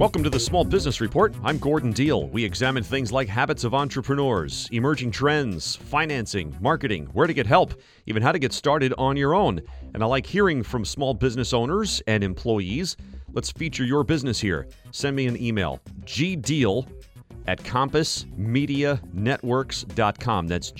Welcome to the Small Business Report. I'm Gordon Deal. We examine things like habits of entrepreneurs, emerging trends, financing, marketing, where to get help, even how to get started on your own. And I like hearing from small business owners and employees. Let's feature your business here. Send me an email, gdeal@compassmedianetworks.com. That's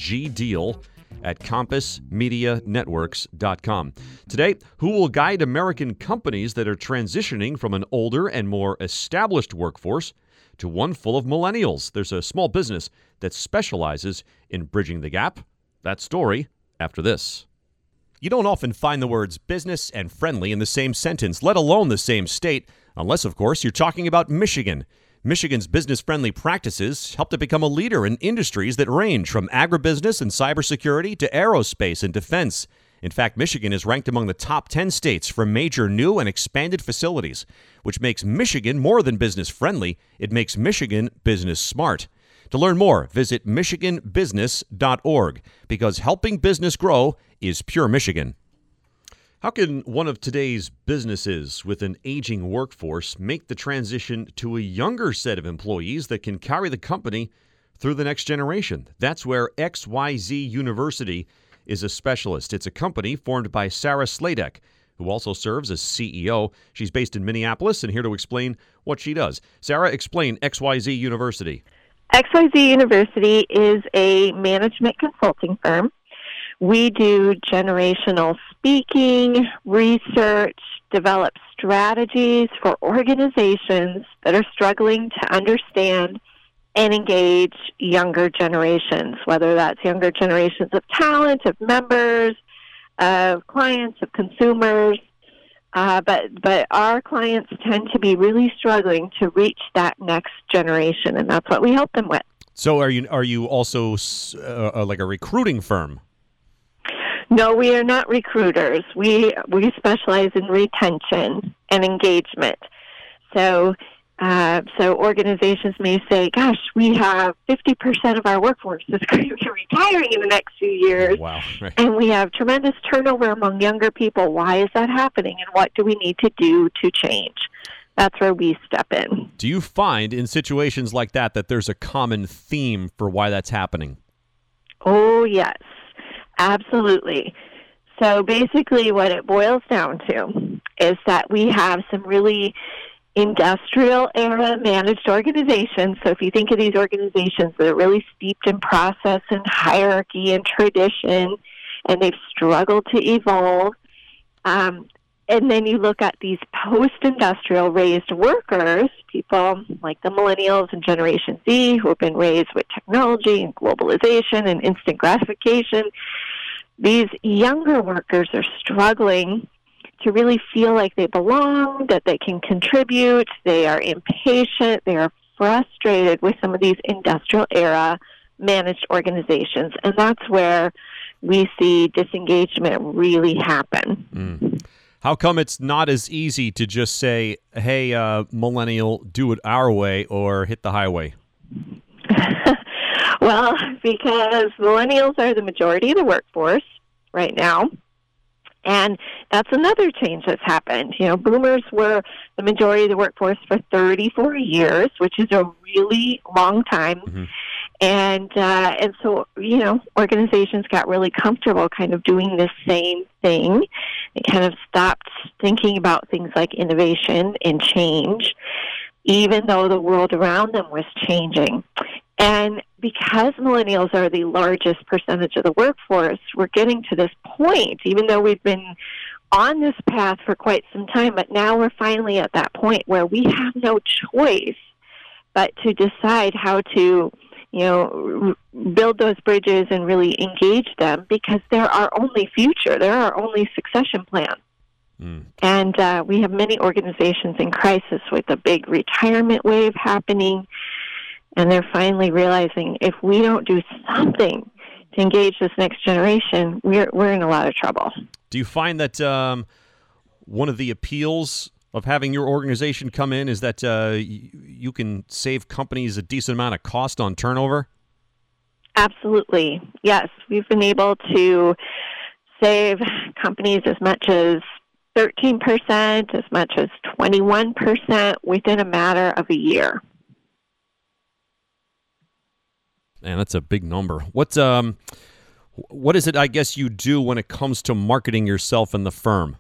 gdeal@compassmedianetworks.com. Today, who will guide American companies that are transitioning from an older and more established workforce to one full of millennials? There's a small business that specializes in bridging the gap. That story after this. You don't often find the words business and friendly in the same sentence, let alone the same state, unless, of course, you're talking about Michigan. Michigan's business-friendly practices helped it become a leader in industries that range from agribusiness and cybersecurity to aerospace and defense. In fact, Michigan is ranked among the top 10 states for major new and expanded facilities, which makes Michigan more than business-friendly. It makes Michigan business-smart. To learn more, visit michiganbusiness.org, because helping business grow is pure Michigan. How can one of today's businesses with an aging workforce make the transition to a younger set of employees that can carry the company through the next generation? That's where XYZ University is a specialist. It's a company formed by Sarah Sladek, who also serves as CEO. She's based in Minneapolis and here to explain what she does. Sarah, explain XYZ University. XYZ University is a management consulting firm. We do generational speaking, research, develop strategies for organizations that are struggling to understand and engage younger generations, whether that's younger generations of talent, of members, of clients, of consumers. But our clients tend to be really struggling to reach that next generation, and that's what we help them with. So are you also like a recruiting firm? No, we are not recruiters. We specialize in retention and engagement. So organizations may say, gosh, we have 50% of our workforce is going to be retiring in the next few years. Wow. Right. And we have tremendous turnover among younger people. Why is that happening? And what do we need to do to change? That's where we step in. Do you find in situations like that there's a common theme for why that's happening? Oh, yes. Absolutely. So basically what it boils down to is that we have some really industrial era managed organizations. So if you think of these organizations that are really steeped in process and hierarchy and tradition, and they've struggled to evolve, and then you look at these post-industrial raised workers, people like the millennials and Generation Z who have been raised with technology and globalization and instant gratification. These younger workers are struggling to really feel like they belong, that they can contribute. They are impatient. They are frustrated with some of these industrial era managed organizations. And that's where we see disengagement really happen. How come it's not as easy to just say, hey, millennial, do it our way or hit the highway? Well, because millennials are the majority of the workforce right now. And that's another change that's happened. You know, boomers were the majority of the workforce for 34 years, which is a really long time. Mm-hmm. And so, you know, organizations got really comfortable kind of doing the same thing. They kind of stopped thinking about things like innovation and change, even though the world around them was changing. And because millennials are the largest percentage of the workforce, we're getting to this point, even though we've been on this path for quite some time, but now we're finally at that point where we have no choice but to decide how to, you know, build those bridges and really engage them, because they're our only future. They're our only succession plan. And we have many organizations in crisis with a big retirement wave happening. And they're finally realizing if we don't do something to engage this next generation, we're in a lot of trouble. Do you find that one of the appeals of having your organization come in is that you can save companies a decent amount of cost on turnover? Absolutely. Yes. We've been able to save companies as much as 13%, as much as 21% within a matter of a year. Man, that's a big number. What is it, I guess, you do when it comes to marketing yourself and the firm?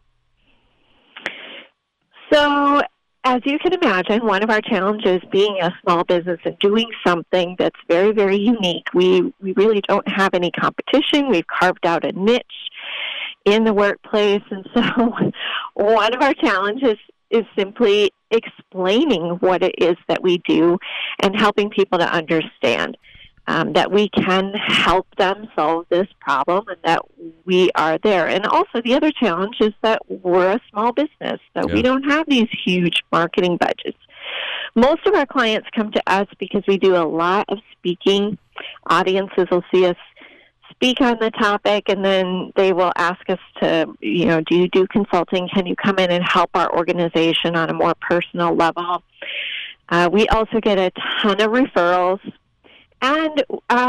So, as you can imagine, one of our challenges being a small business and doing something that's very, very unique. We really don't have any competition. We've carved out a niche in the workplace. And so one of our challenges is simply explaining what it is that we do and helping people to understand that we can help them solve this problem and that we are there. And also the other challenge is that we're a small business, so we don't have these huge marketing budgets. Most of our clients come to us because we do a lot of speaking. Audiences will see us speak on the topic, and then they will ask us to, do you do consulting? Can you come in and help our organization on a more personal level? We also get a ton of referrals. And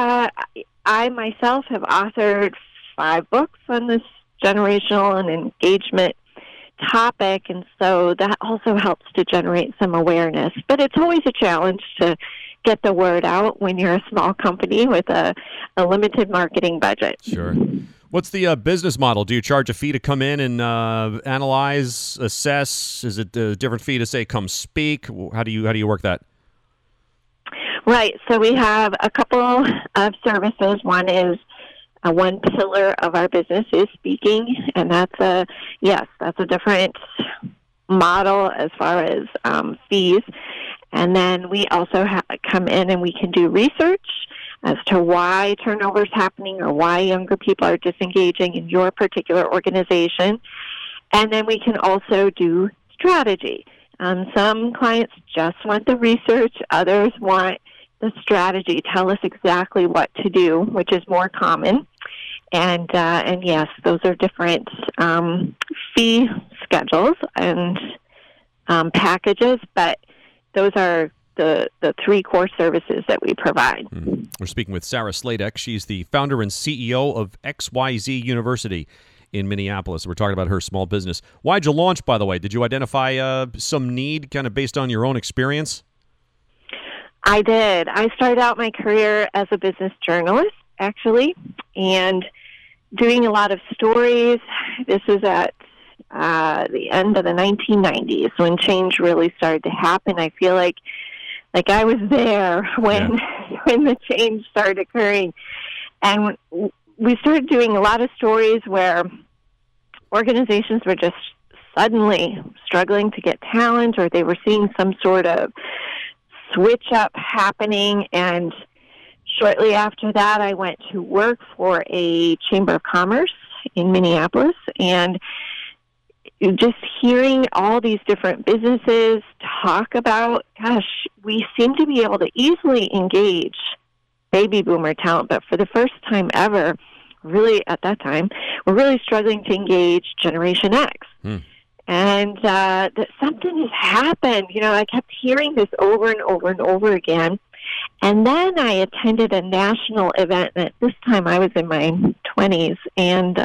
I myself have authored 5 books on this generational and engagement topic, and so that also helps to generate some awareness. But it's always a challenge to get the word out when you're a small company with a limited marketing budget. Sure. What's the business model? Do you charge a fee to come in and analyze, assess? Is it a different fee to say come speak? How do you work that? Right. So we have a couple of services. One is one pillar of our business is speaking, and that's a different model as far as fees. And then we also come in and we can do research as to why turnover is happening or why younger people are disengaging in your particular organization. And then we can also do strategy. Some clients just want the research. Others want the strategy. Tell us exactly what to do, which is more common. And yes, those are different fee schedules and packages, but those are the 3 core services that we provide. We're speaking with Sarah Sladek. She's the founder and CEO of XYZ University in Minneapolis. We're talking about her small business. Why'd you launch, by the way? Did you identify some need kind of based on your own experience? I did. I started out my career as a business journalist, actually, and doing a lot of stories. This is at the end of the 1990s when change really started to happen. I feel like I was there when the change started occurring. And we started doing a lot of stories where organizations were just suddenly struggling to get talent, or they were seeing some sort of switch up happening. And shortly after that, I went to work for a Chamber of Commerce in Minneapolis, and just hearing all these different businesses talk about, gosh, we seem to be able to easily engage baby boomer talent, but for the first time ever, really at that time, we're really struggling to engage Generation X. And that something has happened. I kept hearing this over and over and over again. And then I attended a national event. At this time, I was in my 20s, and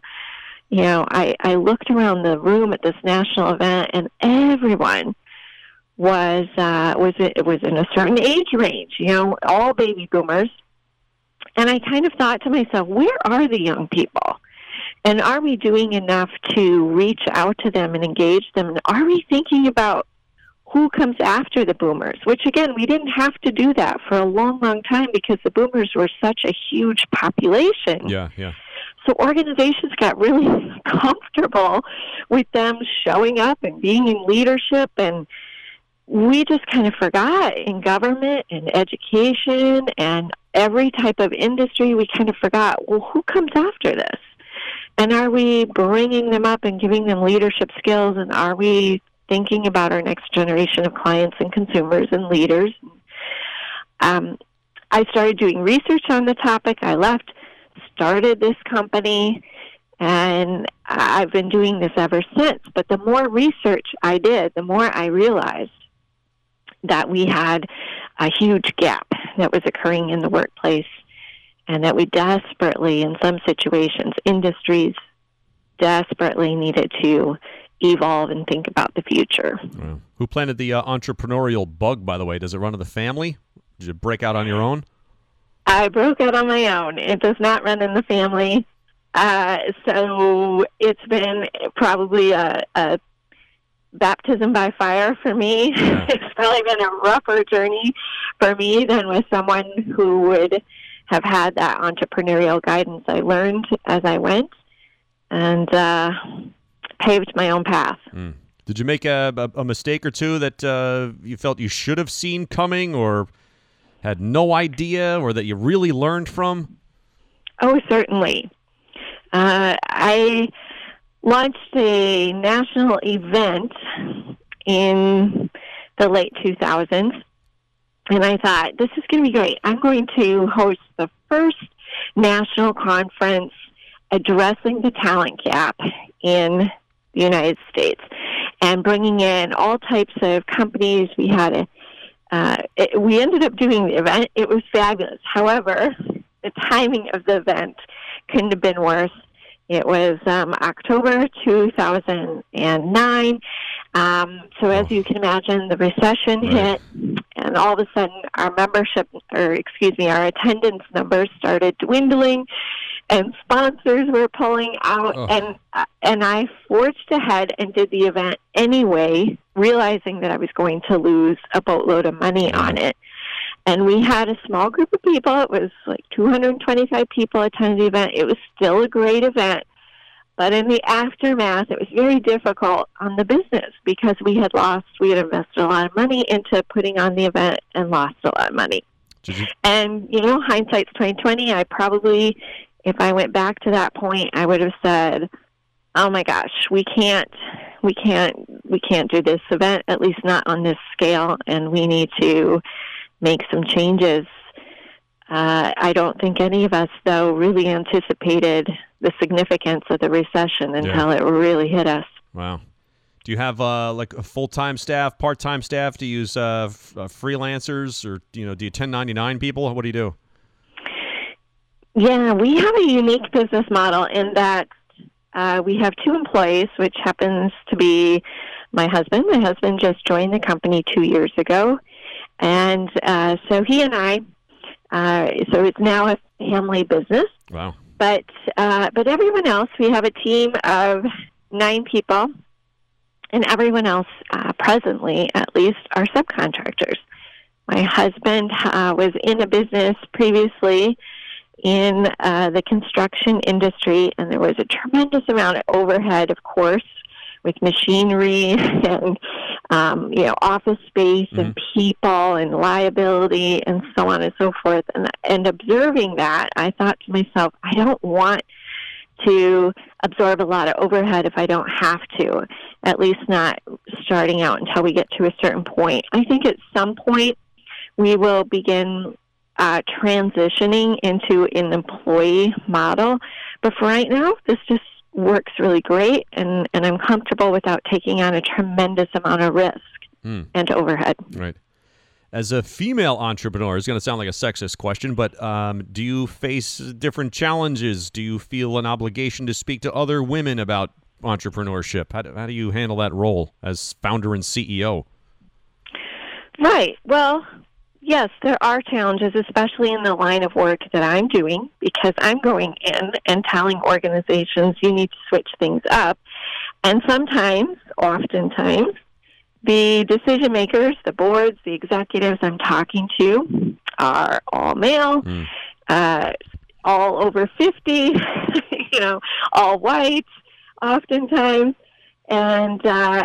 I looked around the room at this national event, and everyone was in a certain age range. All baby boomers. And I kind of thought to myself, where are the young people? And are we doing enough to reach out to them and engage them? And are we thinking about who comes after the boomers? Which, again, we didn't have to do that for a long, long time because the boomers were such a huge population. Yeah. So organizations got really comfortable with them showing up and being in leadership, and we just kind of forgot in government and education and every type of industry. We kind of forgot, well, who comes after this? And are we bringing them up and giving them leadership skills? And are we thinking about our next generation of clients and consumers and leaders? I started doing research on the topic. I left, started this company, and I've been doing this ever since. But the more research I did, the more I realized that we had a huge gap that was occurring in the workplace, and that we desperately, in some situations, industries desperately needed to evolve and think about the future. Wow. Who planted the entrepreneurial bug, by the way? Does it run in the family? Did you break out on your own? I broke out on my own. It does not run in the family. So it's been probably a baptism by fire for me. Yeah. It's probably been a rougher journey for me than with someone who would have had that entrepreneurial guidance I learned as I went and paved my own path. Mm. Did you make a mistake or two that you felt you should have seen coming or had no idea or that you really learned from? Oh, certainly. I launched a national event in the late 2000s, and I thought, this is going to be great. I'm going to host the first national conference addressing the talent gap in the United States and bringing in all types of companies. We had we ended up doing the event. It was fabulous. However, the timing of the event couldn't have been worse. It was October 2009. So as you can imagine, the recession hit, and all of a sudden our our attendance numbers started dwindling, and sponsors were pulling out, and I forged ahead and did the event anyway, realizing that I was going to lose a boatload of money on it. And we had a small group of people. It was like 225 people attended the event. It was still a great event. But in the aftermath, it was very difficult on the business because we had invested a lot of money into putting on the event and lost a lot of money. And, hindsight's 2020. I probably, if I went back to that point, I would have said, oh my gosh, we can't do this event, at least not on this scale, and we need to make some changes. I don't think any of us, though, really anticipated the significance of the recession until it really hit us. Wow. Do you have like a full-time staff, part-time staff? Do you use freelancers, or do you 1099 people? What do you do? Yeah, we have a unique business model in that we have two employees, which happens to be my husband. My husband just joined the company 2 years ago. And so he and I, so it's now a family business. Wow. But everyone else, we have a team of 9 people, and everyone else, presently at least, are subcontractors. My husband was in a business previously in the construction industry, and there was a tremendous amount of overhead, of course, with machinery and office space and people and liability and so on and so forth. And observing that, I thought to myself, I don't want to absorb a lot of overhead if I don't have to, at least not starting out until we get to a certain point. I think at some point we will begin transitioning into an employee model. But for right now, this just works really great, and I'm comfortable without taking on a tremendous amount of risk and overhead. Right. As a female entrepreneur, it's going to sound like a sexist question, but do you face different challenges? Do you feel an obligation to speak to other women about entrepreneurship? How do you handle that role as founder and CEO? Right. Well, yes, there are challenges, especially in the line of work that I'm doing, because I'm going in and telling organizations you need to switch things up. And oftentimes, the decision makers, the boards, the executives I'm talking to are all male, all over 50, all white, oftentimes. And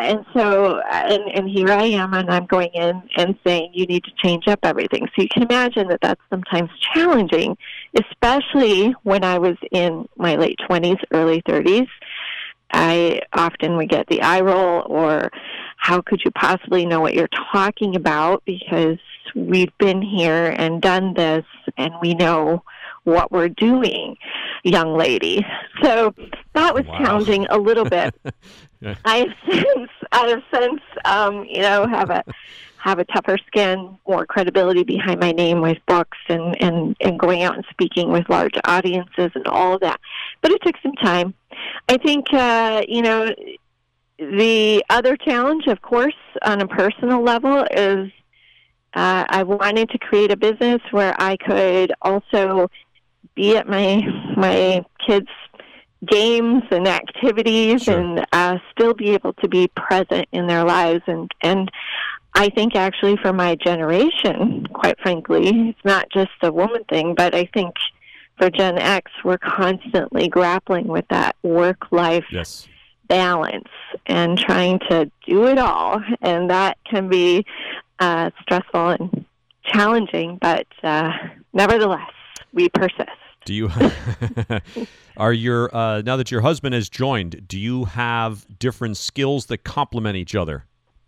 here I am, and I'm going in and saying you need to change up everything. So you can imagine that that's sometimes challenging, especially when I was in my late 20s, early 30s. I often would get the eye roll, or how could you possibly know what you're talking about, because we've been here and done this, and we know what we're doing, young lady. So that was challenging a little bit. Yeah. I have since have a tougher skin, more credibility behind my name with books and going out and speaking with large audiences and all of that. But it took some time. I think the other challenge, of course, on a personal level is I wanted to create a business where I could also be at my kids' games and activities Sure. and still be able to be present in their lives. And I think actually for my generation, quite frankly, it's not just a woman thing, but I think for Gen X, we're constantly grappling with that work-life Yes. balance and trying to do it all. And that can be stressful and challenging, but nevertheless, we persist. Do you are your now that your husband has joined, do you have different skills that complement each other?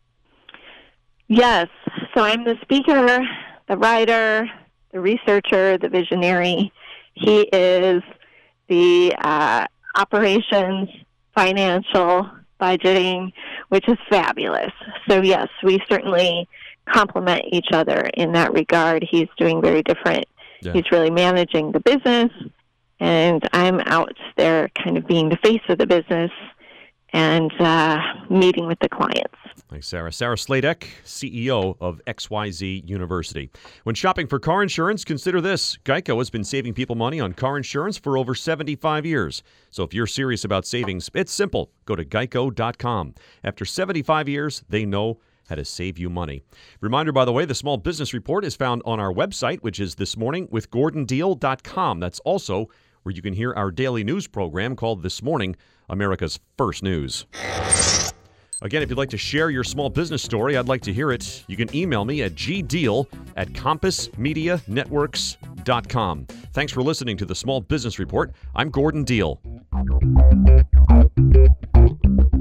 Yes. So I'm the speaker, the writer, the researcher, the visionary. He is the operations, financial, budgeting, which is fabulous. So yes, we certainly complement each other in that regard. He's doing very different. Yeah. He's really managing the business, and I'm out there kind of being the face of the business and meeting with the clients. Thanks, Sarah. Sarah Sladek, CEO of XYZ University. When shopping for car insurance, consider this. Geico has been saving people money on car insurance for over 75 years. So if you're serious about savings, it's simple. Go to geico.com. After 75 years, they know how to save you money. Reminder, by the way, the Small Business Report is found on our website, which is thismorningwithgordondeal.com. That's also where you can hear our daily news program called This Morning, America's First News. Again, if you'd like to share your small business story, I'd like to hear it. You can email me at gdeal@compassmedianetworks.com. Thanks for listening to the Small Business Report. I'm Gordon Deal.